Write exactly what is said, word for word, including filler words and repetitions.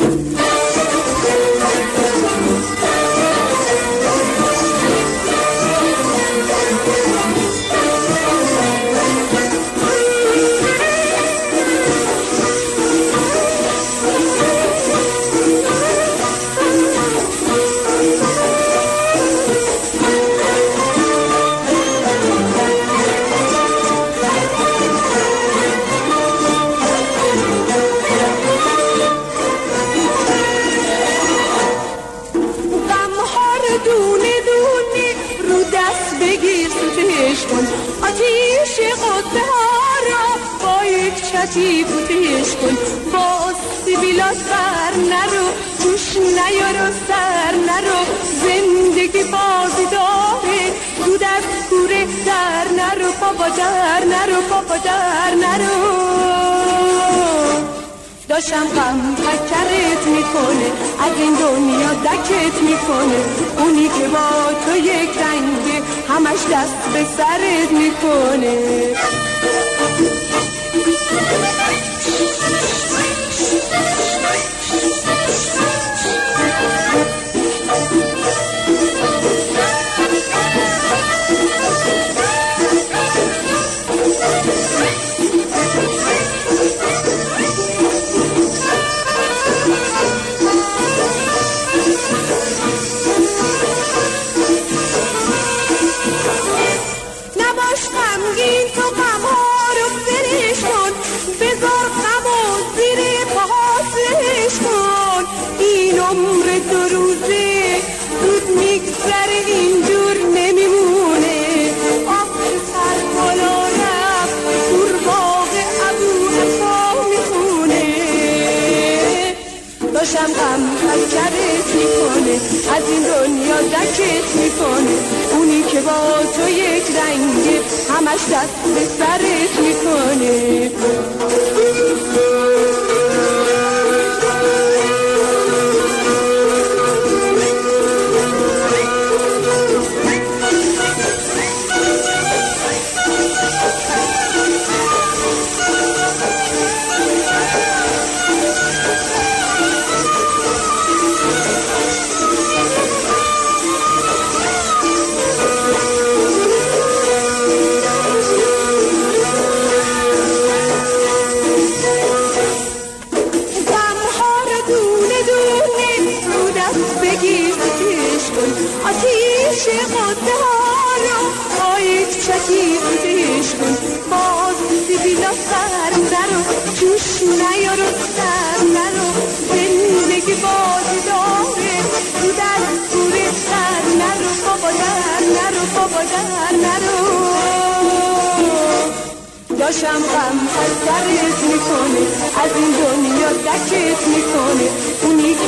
چتی بودش کن با سیبیلا سر نرو جوش نیارو سر نرو زندگی بازی داره دود از کوره در نرو بابا در نرو بابا در نرو داشتم غم فکرت میکنه از این دنیا دکت میکنه اونی که با تو یک رنگه همش دست به سرت میکنه نباش غمگین تو غم‌ها رو سرش کن بذار غم و زیر پاهاش کن این عمر دو روزه زود میگذره اینجور نمیمونه آخر سر بالا رفت دور باغ ابو عطا میخونه داشتم غم فکرت میکنه از این دنیا دکت میکنه اونی که با تو یک رنگه همش دست به سرت میکنه آتیش قده ها رو با یک چکی بودش کن باز سیبیلا سر نرو جوش نیارو سر نرو زندگی بازی داره دود از گوره سر نرو بابا در نرو بابا در نرو داشتم غم فکرت میکنه از این دنیا دکت میکنه اونی